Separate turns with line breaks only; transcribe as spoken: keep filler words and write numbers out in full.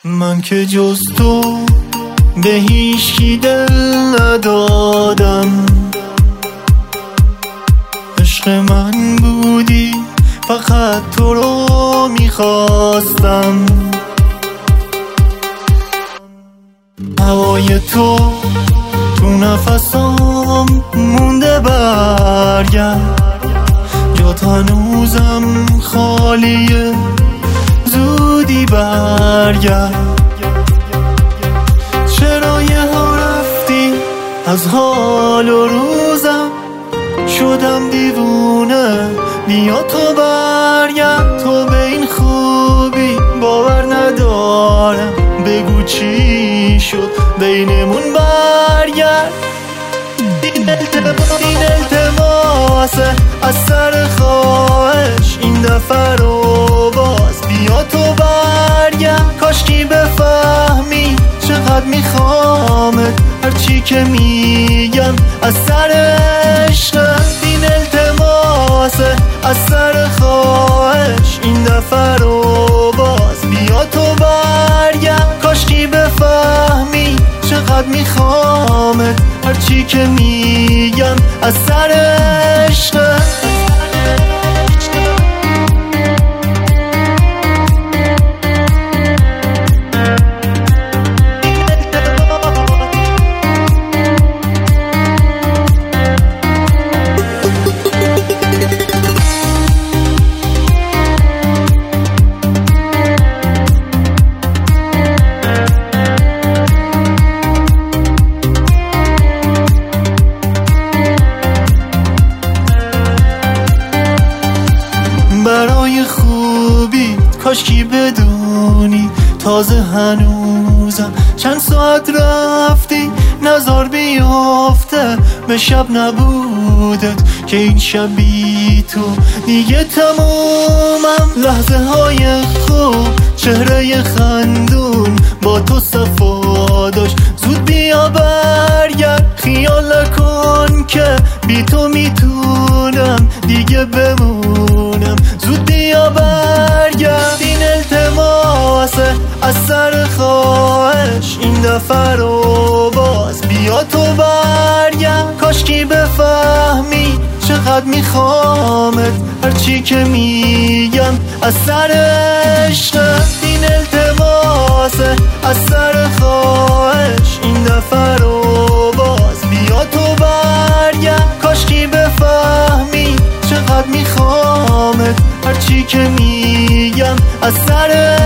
من که جز تو به هیچکی دل ندادم، عشق من بودی فقط تو رو میخواستم. هوای تو تو نفسام مونده، برگرد جات هنوزم خالیه، زودی برگرد. چرا یه ها رفتی از حال و روزم، شدم دیوونه، بیا تو برگرد. تو به این خوبی باور ندارم، بگو چی شد بینمون، برگرد. این التماسه از سر خواهش، این دفعه رو باز بیا تو برگرد. کاشکی بفهمی چقدر میخوامت، هرچی که میگم از سر عشقم. این التماسه از سر خواهش، این دفعه رو باز بیا تو برگرد. کاشکی بفهمی چقدر میخوامت، هرچی که میگم از سر عشقم. برای خوبی کاشکی بدونی، تازه هنوزم چند ساعت رفتی، نظر بیافته به شب نبودت که این شب بی تو دیگه تمومم. لحظه های خوب، چهره خندون با تو صفا داشت، زود بیا برگرد. خیال نکن که بی تو میتونم دیگه بمونم، زود بیا برگرد. این التماسه از سر خواهش، این دفعه رو باز بیا تو برگرد. کاشکی بفهمی چقدر میخوامت، هرچی که میگم از سر عشقم. این التماسه از سر خواهش، این دفعه رو باز بیا تو برگرد. کاشکی بفهمی چقدر میخوامت، هرچی که میگم از سر